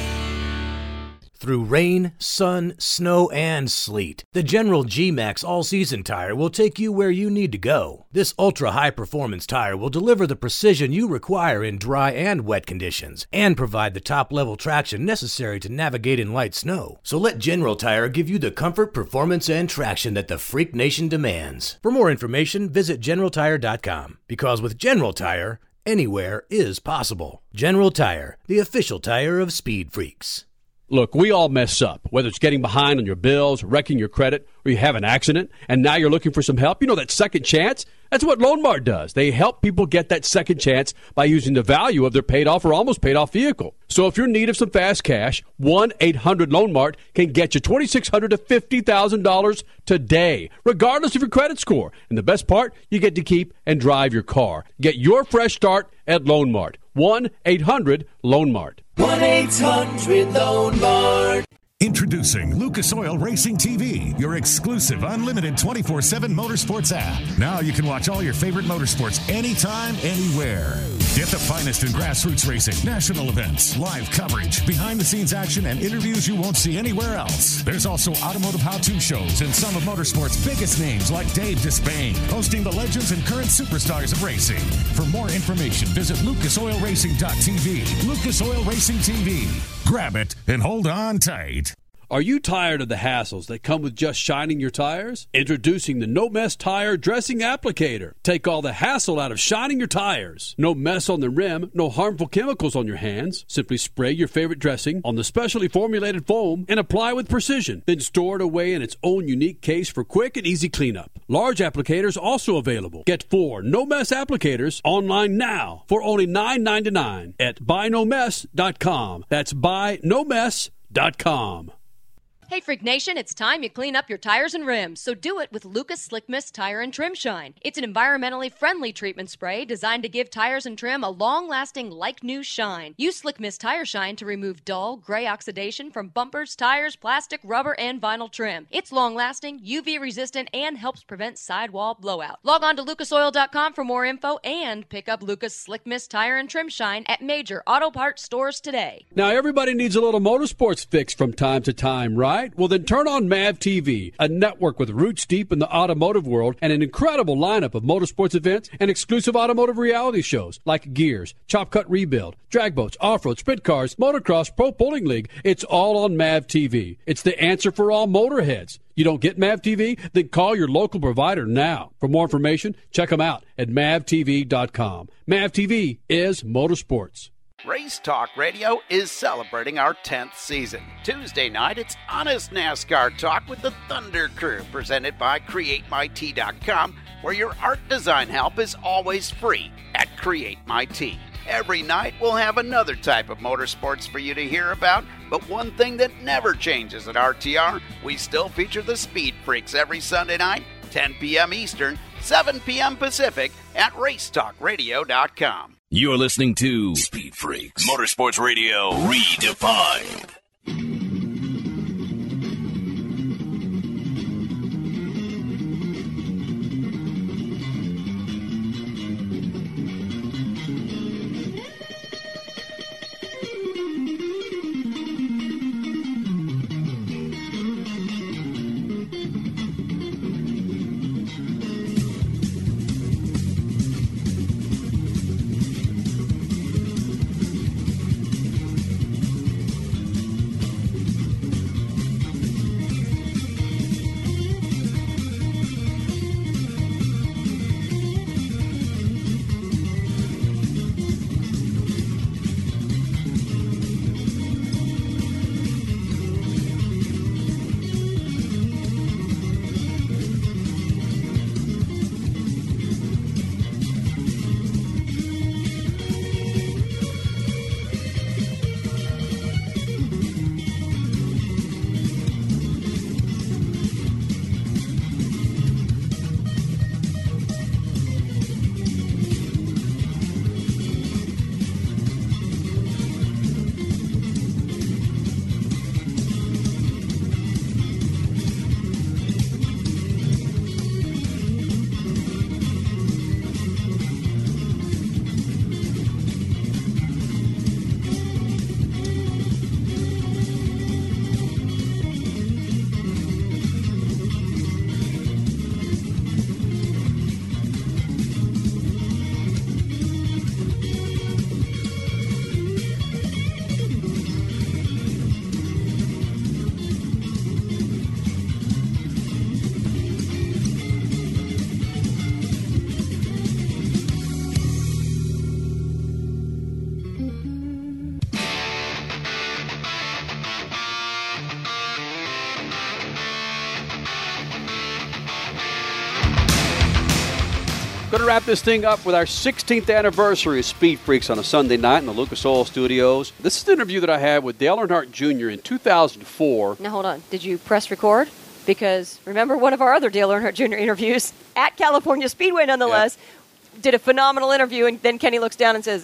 Through rain, sun, snow, and sleet, the General G-Max all-season tire will take you where you need to go. This ultra-high-performance tire will deliver the precision you require in dry and wet conditions and provide the top-level traction necessary to navigate in light snow. So let General Tire give you the comfort, performance, and traction that the Freak Nation demands. For more information, visit GeneralTire.com, because with General Tire, anywhere is possible. General Tire, the official tire of Speed Freaks. Look, we all mess up, whether it's getting behind on your bills, wrecking your credit, or you have an accident, and now you're looking for some help. You know that second chance? That's what Loan Mart does. They help people get that second chance by using the value of their paid-off or almost paid-off vehicle. So if you're in need of some fast cash, 1-800-LOAN-MART can get you $2,600 to $50,000 today, regardless of your credit score. And the best part, you get to keep and drive your car. Get your fresh start at Loan Mart. 1-800-LOAN-MART. 1-800-LOAN-MART. Introducing Lucas Oil Racing TV, your exclusive unlimited 24/7 motorsports app. Now you can watch all your favorite motorsports anytime, anywhere. Get the finest in grassroots racing, national events, live coverage, behind-the-scenes action, and interviews you won't see anywhere else. There's also automotive how-to shows and some of motorsports' biggest names like Dave Despain, hosting the legends and current superstars of racing. For more information, visit lucasoilracing.tv. Lucas Oil Racing TV. Grab it and hold on tight. Are you tired of the hassles that come with just shining your tires? Introducing the No Mess Tire Dressing Applicator. Take all the hassle out of shining your tires. No mess on the rim, no harmful chemicals on your hands. Simply spray your favorite dressing on the specially formulated foam and apply with precision. Then store it away in its own unique case for quick and easy cleanup. Large applicators also available. Get 4 No Mess applicators online now for only $9.99 at buynomess.com. That's buynomess.com. Hey, Freak Nation, it's time you clean up your tires and rims, so do it with Lucas Slick Mist Tire and Trim Shine. It's an environmentally friendly treatment spray designed to give tires and trim a long-lasting, like-new shine. Use Slick Mist Tire Shine to remove dull, gray oxidation from bumpers, tires, plastic, rubber, and vinyl trim. It's long-lasting, UV-resistant, and helps prevent sidewall blowout. Log on to lucasoil.com for more info and pick up Lucas Slick Mist Tire and Trim Shine at major auto parts stores today. Now, everybody needs a little motorsports fix from time to time, right? Well, then turn on MAV TV, a network with roots deep in the automotive world and an incredible lineup of motorsports events and exclusive automotive reality shows like Gears, Chop Cut Rebuild, drag boats, off-road, sprint cars, motocross, pro bowling league. It's all on MAV TV. It's the answer for all motorheads. You don't get MAV TV? Then call your local provider now. For more information, check them out at mavtv.com. MAV TV is motorsports. Race Talk Radio is celebrating our 10th season. Tuesday night, it's Honest NASCAR Talk with the Thunder Crew, presented by CreateMyT.com, where your art design help is always free at CreateMyT. Every night, we'll have another type of motorsports for you to hear about, but one thing that never changes at RTR, we still feature the Speed Freaks every Sunday night, 10 p.m. Eastern, 7 p.m. Pacific at racetalkradio.com. You're listening to Speed Freaks Motorsports Radio Redefined. Going to wrap this thing up with our 16th anniversary of Speed Freaks on a Sunday night in the Lucas Oil Studios. This is the interview that I had with Dale Earnhardt Jr. in 2004. Now, hold on. Did you press record? Because remember one of our other Dale Earnhardt Jr. interviews at California Speedway, nonetheless, did a phenomenal interview, and then Kenny looks down and says,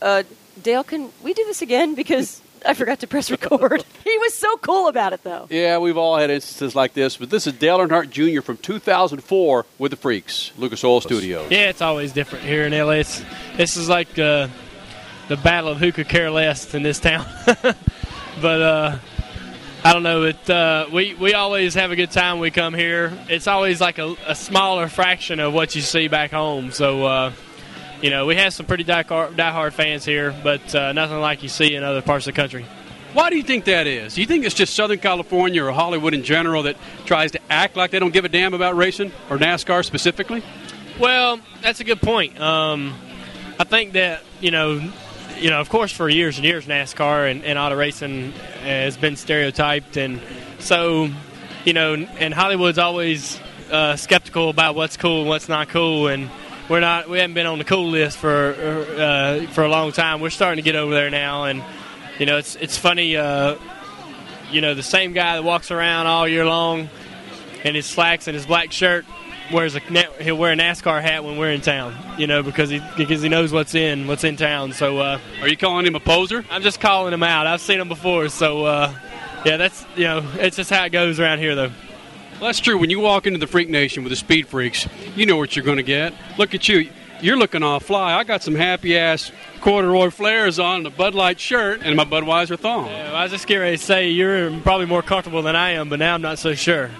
Dale, can we do this again? Because I forgot to press record. He was so cool about it, though. Yeah, we've all had instances like this, but this is Dale Earnhardt Jr. from 2004 with the Freaks, Lucas Oil Studios. Yeah, it's always different here in LA. This is like the battle of who could care less in this town. But I don't know. We always have a good time when we come here. It's always like a smaller fraction of what you see back home. So, we have some pretty diehard fans here, but nothing like you see in other parts of the country. Why do you think that is? Do you think it's just Southern California or Hollywood in general that tries to act like they don't give a damn about racing or NASCAR specifically? Well, that's a good point. I think that, of course, for years and years, NASCAR and auto racing has been stereotyped. And so, and Hollywood's always skeptical about what's cool and what's not cool. And we haven't been on the cool list for a long time. We're starting to get over there now. And, it's funny, the same guy that walks around all year long in his slacks and his black shirt he'll wear a NASCAR hat when we're in town, because he knows what's in town. So, are you calling him a poser? I'm just calling him out. I've seen him before. So, that's it's just how it goes around here, though. Well, that's true. When you walk into the Freak Nation with the Speed Freaks, you know what you're going to get. Look at you. You're looking all fly. I got some happy-ass corduroy flares on and a Bud Light shirt and my Budweiser thong. Yeah, well, I was just getting ready to say you're probably more comfortable than I am, but now I'm not so sure.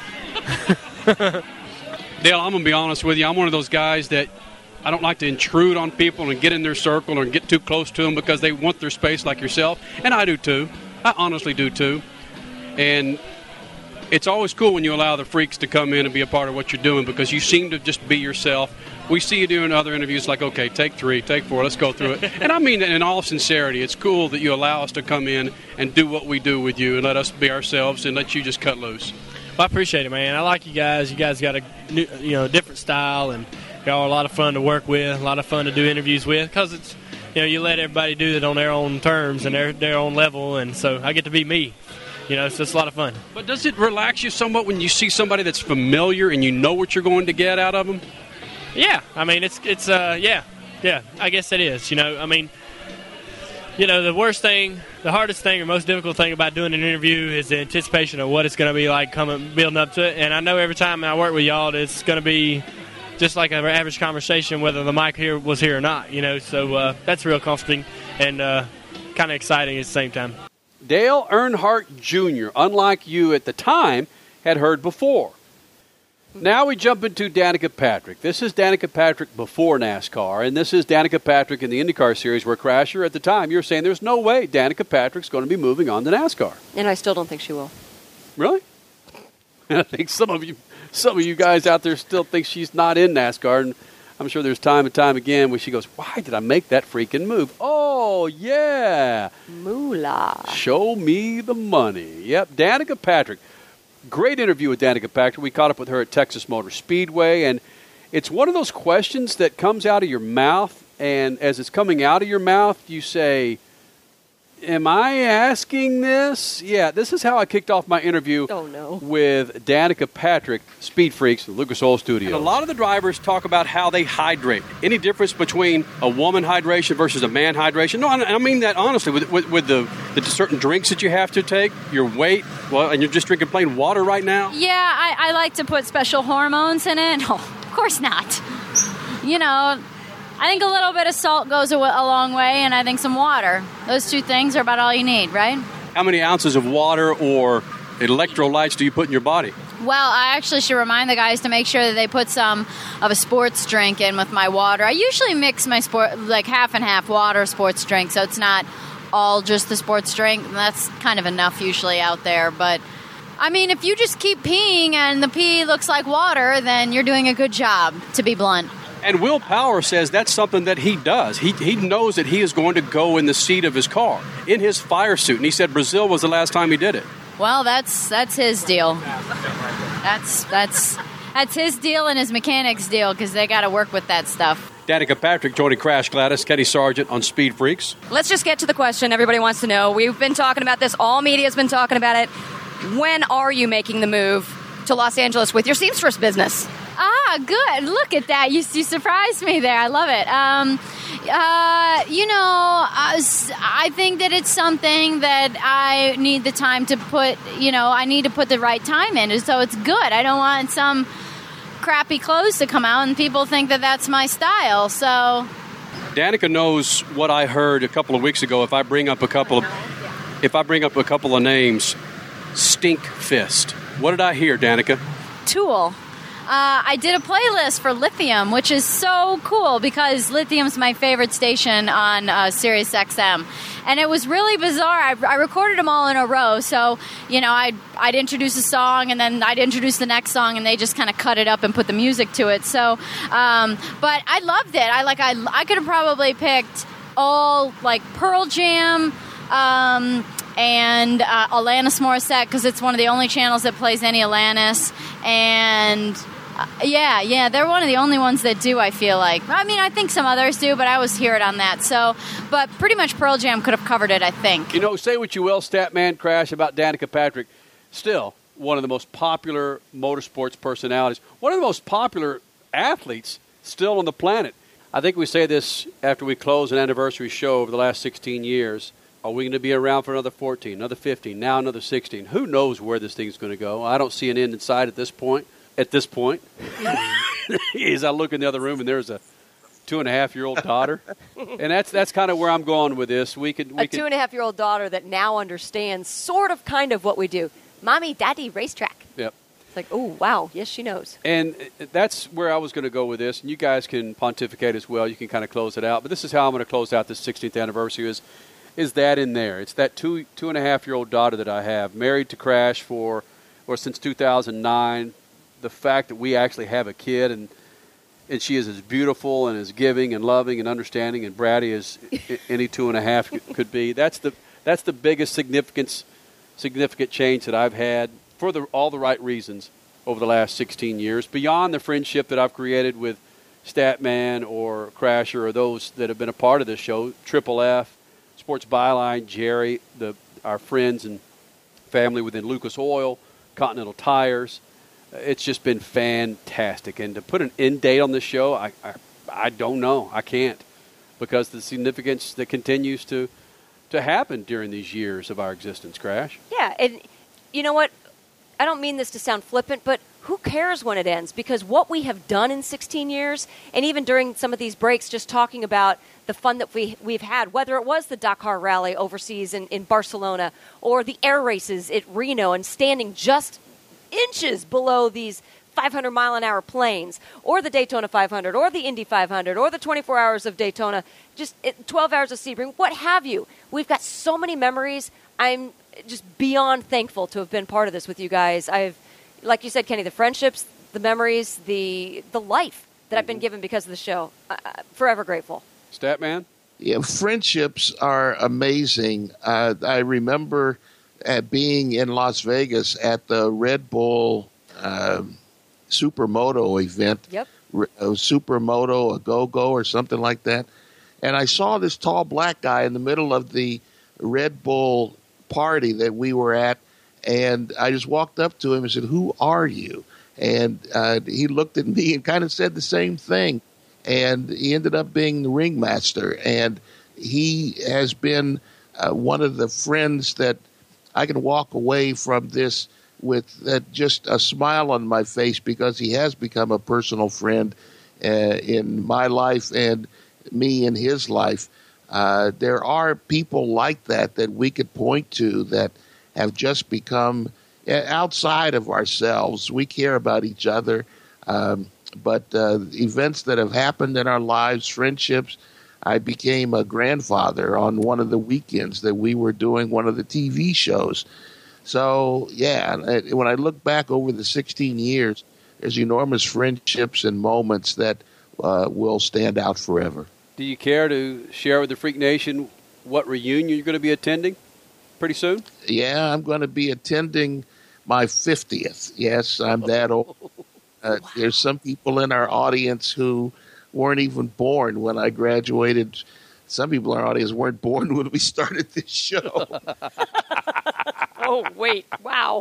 Dale, I'm going to be honest with you. I'm one of those guys that I don't like to intrude on people and get in their circle or get too close to them because they want their space like yourself. And I do too. I honestly do too. And it's always cool when you allow the freaks to come in and be a part of what you're doing because you seem to just be yourself. We see you doing other interviews like, okay, take 3, take 4, let's go through it. And I mean that in all sincerity. It's cool that you allow us to come in and do what we do with you and let us be ourselves and let you just cut loose. Well, I appreciate it, man. I like you guys. You guys got a different style, and y'all are a lot of fun to work with, a lot of fun to do interviews with because it's, you let everybody do it on their own terms and their own level, and so I get to be me. It's just a lot of fun. But does it relax you somewhat when you see somebody that's familiar and you know what you're going to get out of them? Yeah, I mean, it's yeah. I guess it is. I mean, the worst thing, the hardest thing, or most difficult thing about doing an interview is the anticipation of what it's going to be like building up to it. And I know every time I work with y'all, it's going to be just like an average conversation, whether the mic was here or not. So that's real comforting and kind of exciting at the same time. Dale Earnhardt Jr., unlike you at the time, had heard before. Now we jump into Danica Patrick. This is Danica Patrick before NASCAR, and this is Danica Patrick in the IndyCar Series where, Crasher, at the time, you were saying there's no way Danica Patrick's going to be moving on to NASCAR. And I still don't think she will. Really? I think some of you guys out there still think she's not in NASCAR, and I'm sure there's time and time again where she goes, why did I make that freaking move? Oh, yeah. Moolah. Show me the money. Yep, Danica Patrick. Great interview with Danica Patrick. We caught up with her at Texas Motor Speedway, and it's one of those questions that comes out of your mouth, and as it's coming out of your mouth, you say, am I asking this? Yeah, this is how I kicked off my interview with Danica Patrick, Speed Freaks, the Lucas Oil Studio. And a lot of the drivers talk about how they hydrate. Any difference between a woman hydration versus a man hydration? No, I mean that honestly. With the certain drinks that you have to take, your weight, and you're just drinking plain water right now? Yeah, I like to put special hormones in it. No, of course not. I think a little bit of salt goes a long way, and I think some water. Those two things are about all you need, right? How many ounces of water or electrolytes do you put in your body? Well, I actually should remind the guys to make sure that they put some of a sports drink in with my water. I usually mix my half and half water sports drink, so it's not all just the sports drink. And that's kind of enough usually out there. But, I mean, if you just keep peeing and the pee looks like water, then you're doing a good job, to be blunt. And Will Power says that's something that he does. He knows that he is going to go in the seat of his car, in his fire suit. And he said Brazil was the last time he did it. Well, that's his deal. That's his deal and his mechanics' deal, because they got to work with that stuff. Danica Patrick joining Crash Gladys, Kenny Sargent on Speed Freaks. Let's just get to the question everybody wants to know. We've been talking about this. All media's been talking about it. When are you making the move to Los Angeles with your seamstress business? Ah, good. Look at that. You surprised me there. I love it. I think that it's something that I need the time to put, I need to put the right time in. So it's good. I don't want some crappy clothes to come out and people think that that's my style. So Danica knows what I heard a couple of weeks ago. If I bring up a couple of names, Stink Fist. What did I hear, Danica? Tool. I did a playlist for Lithium, which is so cool because Lithium's my favorite station on Sirius XM. And it was really bizarre. I recorded them all in a row. So, I'd introduce a song and then I'd introduce the next song and they just kind of cut it up and put the music to it. So, but I loved it. I could have probably picked all like Pearl Jam, and Alanis Morissette, because it's one of the only channels that plays any Alanis. And yeah, they're one of the only ones that do, I feel like. I mean, I think some others do, but I always hear it on that. So, but pretty much Pearl Jam could have covered it, I think. Say what you will, Statman Crash, about Danica Patrick. Still, one of the most popular motorsports personalities. One of the most popular athletes still on the planet. I think we say this after we close an anniversary show over the last 16 years. Are we going to be around for another 14, another 15, now another 16? Who knows where this thing's going to go? I don't see an end in sight at this point. As I look in the other room and there's a 2.5-year-old daughter. And that's kind of where I'm going with this. We could 2.5-year-old daughter that now understands sort of kind of what we do. Mommy, Daddy, racetrack. Yep. It's like, oh, wow, yes, she knows. And that's where I was going to go with this. And you guys can pontificate as well. You can kind of close it out. But this is how I'm going to close out this 16th anniversary is that in there. It's that 2.5-year-old daughter that I have, married to Crash since 2009. The fact that we actually have a kid and she is as beautiful and as giving and loving and understanding and bratty as any 2.5 could be. That's the biggest significant change that I've had for all the right reasons over the last 16 years. Beyond the friendship that I've created with Statman or Crasher or those that have been a part of this show, Triple F, Sports Byline, Jerry, our friends and family within Lucas Oil, Continental Tires, it's just been fantastic. And to put an end date on this show, I don't know. I can't, because the significance that continues to happen during these years of our existence, Crash. Yeah, and you know what? I don't mean this to sound flippant, but who cares when it ends? Because what we have done in 16 years, and even during some of these breaks, just talking about the fun that we've had, whether it was the Dakar Rally overseas in Barcelona or the air races at Reno and standing just inches below these 500-mile-an-hour planes, or the Daytona 500, or the Indy 500, or the 24 hours of Daytona, just 12 hours of Sebring, what have you. We've got so many memories. I'm just beyond thankful to have been part of this with you guys. Like you said, Kenny, the friendships, the memories, the life that I've been given because of the show. Forever grateful. Statman? Yeah, friendships are amazing. I remember being in Las Vegas at the Red Bull Supermoto event. Yep. Supermoto, a go-go or something like that. And I saw this tall black guy in the middle of the Red Bull party that we were at. And I just walked up to him and said, "Who are you?" And he looked at me and kind of said the same thing. And he ended up being the ringmaster. And he has been one of the friends that I can walk away from this with just a smile on my face, because he has become a personal friend in my life and me in his life. There are people like that we could point to that have just become outside of ourselves. We care about each other, but events that have happened in our lives, friendships. I became a grandfather on one of the weekends that we were doing one of the TV shows. So, yeah, when I look back over the 16 years, there's enormous friendships and moments that will stand out forever. Do you care to share with the Freak Nation what reunion you're going to be attending pretty soon? Yeah, I'm going to be attending my 50th. Yes, I'm that old. Wow. There's some people in our audience who weren't even born when I graduated. Some people in our audience weren't born when we started this show. Oh, wait. Wow.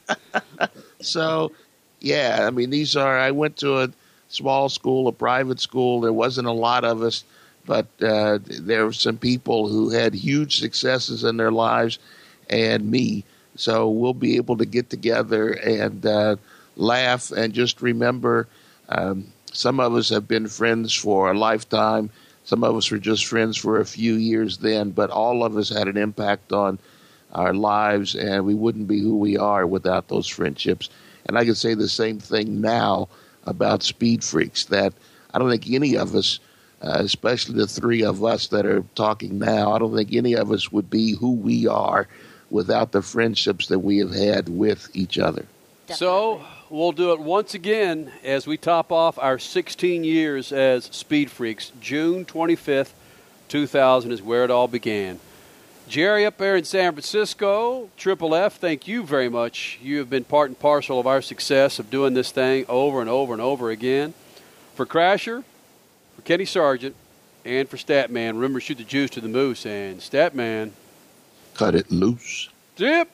So, yeah, I mean, I went to a small school, a private school. There wasn't a lot of us, but there were some people who had huge successes in their lives, and me. So we'll be able to get together and laugh and just remember. Some of us have been friends for a lifetime. Some of us were just friends for a few years then, but all of us had an impact on our lives, and we wouldn't be who we are without those friendships. And I can say the same thing now about Speed Freaks, that I don't think any of us, especially the three of us that are talking now, I don't think any of us would be who we are without the friendships that we have had with each other. So we'll do it once again as we top off our 16 years as Speed Freaks. June 25th, 2000 is where it all began. Jerry up there in San Francisco, Triple F, thank you very much. You have been part and parcel of our success of doing this thing over and over and over again. For Crasher, for Kenny Sargent, and for Statman, remember, shoot the juice to the moose, and Statman, cut it loose. Zip!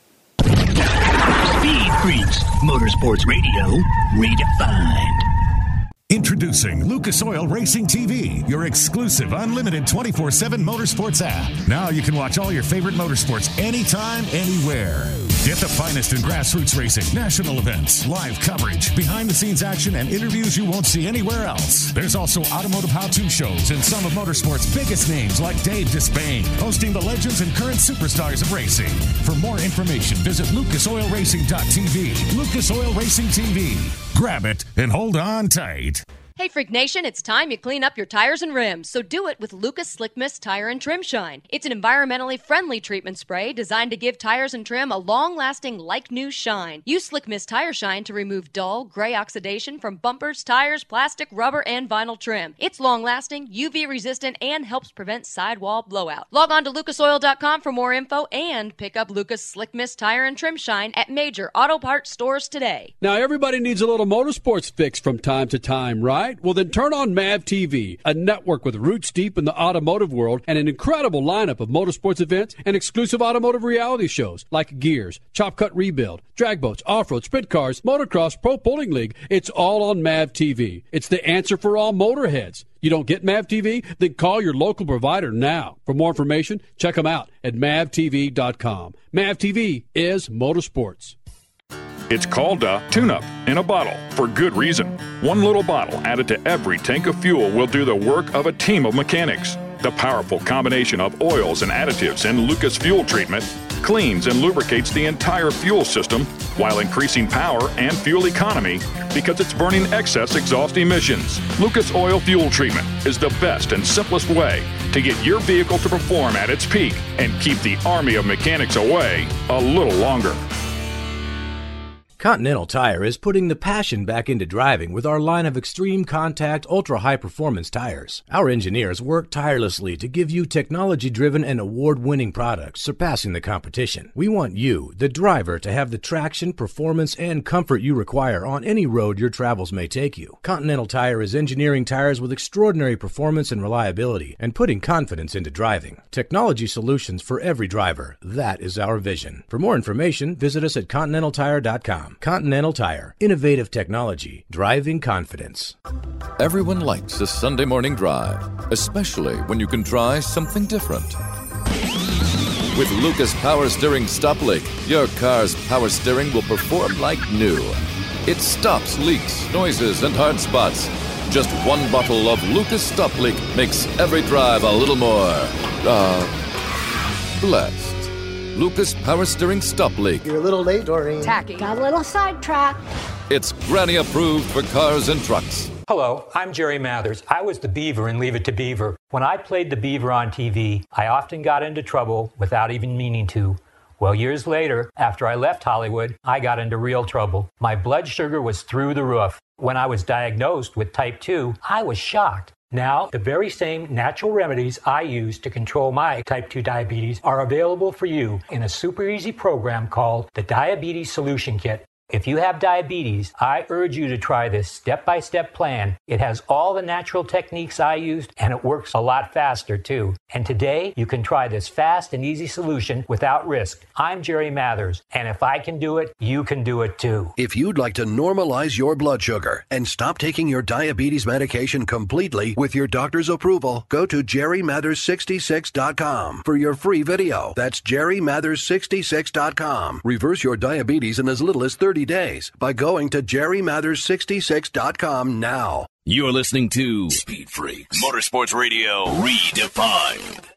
Speed Freaks, Motorsports Radio, redefined. Introducing Lucas Oil Racing TV, your exclusive unlimited 24/7 motorsports app. Now you can watch all your favorite motorsports anytime, anywhere. Get the finest in grassroots racing, national events, live coverage, behind-the-scenes action, and interviews you won't see anywhere else. There's also automotive how-to shows and some of motorsports' biggest names like Dave Despain, hosting the legends and current superstars of racing. For more information, visit lucasoilracing.tv. Lucas Oil Racing TV. Grab it and hold on tight. Hey, Freak Nation, it's time you clean up your tires and rims, so do it with Lucas Slick Mist Tire and Trim Shine. It's an environmentally friendly treatment spray designed to give tires and trim a long-lasting, like-new shine. Use Slick Mist Tire Shine to remove dull, gray oxidation from bumpers, tires, plastic, rubber, and vinyl trim. It's long-lasting, UV-resistant, and helps prevent sidewall blowout. Log on to lucasoil.com for more info and pick up Lucas Slick Mist Tire and Trim Shine at major auto parts stores today. Now, everybody needs a little motorsports fix from time to time, right? right? Well, then turn on MAV TV, a network with roots deep in the automotive world and an incredible lineup of motorsports events and exclusive automotive reality shows like Gears, Chop Cut Rebuild, drag boats, off-road, sprint cars, motocross, pro bowling league. It's all on MAV TV. It's the answer for all motorheads. You don't get MAV TV? Then call your local provider now. For more information, check them out at mavtv.com. MAV TV is motorsports. It's called a tune-up in a bottle for good reason. One little bottle added to every tank of fuel will do the work of a team of mechanics. The powerful combination of oils and additives in Lucas Fuel Treatment cleans and lubricates the entire fuel system while increasing power and fuel economy because it's burning excess exhaust emissions. Lucas Oil Fuel Treatment is the best and simplest way to get your vehicle to perform at its peak and keep the army of mechanics away a little longer. Continental Tire is putting the passion back into driving with our line of extreme contact, ultra-high performance tires. Our engineers work tirelessly to give you technology-driven and award-winning products, surpassing the competition. We want you, the driver, to have the traction, performance, and comfort you require on any road your travels may take you. Continental Tire is engineering tires with extraordinary performance and reliability and putting confidence into driving. Technology solutions for every driver. That is our vision. For more information, visit us at continentaltire.com. Continental Tire. Innovative technology. Driving confidence. Everyone likes a Sunday morning drive, especially when you can try something different. With Lucas Power Steering Stop Leak, your car's power steering will perform like new. It stops leaks, noises, and hard spots. Just one bottle of Lucas Stop Leak makes every drive a little more, blessed. Lucas Power Steering Stop Leak. You're a little late, Doreen. Tacky. Got a little sidetracked. It's granny approved for cars and trucks. Hello, I'm Jerry Mathers. I was the Beaver in Leave It to Beaver. When I played the Beaver on TV, I often got into trouble without even meaning to. Well, years later, after I left Hollywood, I got into real trouble. My blood sugar was through the roof. When I was diagnosed with type 2, I was shocked. Now, the very same natural remedies I use to control my type 2 diabetes are available for you in a super easy program called the Diabetes Solution Kit. If you have diabetes, I urge you to try this step-by-step plan. It has all the natural techniques I used, and it works a lot faster, too. And today, you can try this fast and easy solution without risk. I'm Jerry Mathers, and if I can do it, you can do it, too. If you'd like to normalize your blood sugar and stop taking your diabetes medication completely with your doctor's approval, go to JerryMathers66.com for your free video. That's JerryMathers66.com. Reverse your diabetes in as little as 30 days by going to JerryMathers66.com now. You're listening to Speed Freaks Motorsports Radio Redefined.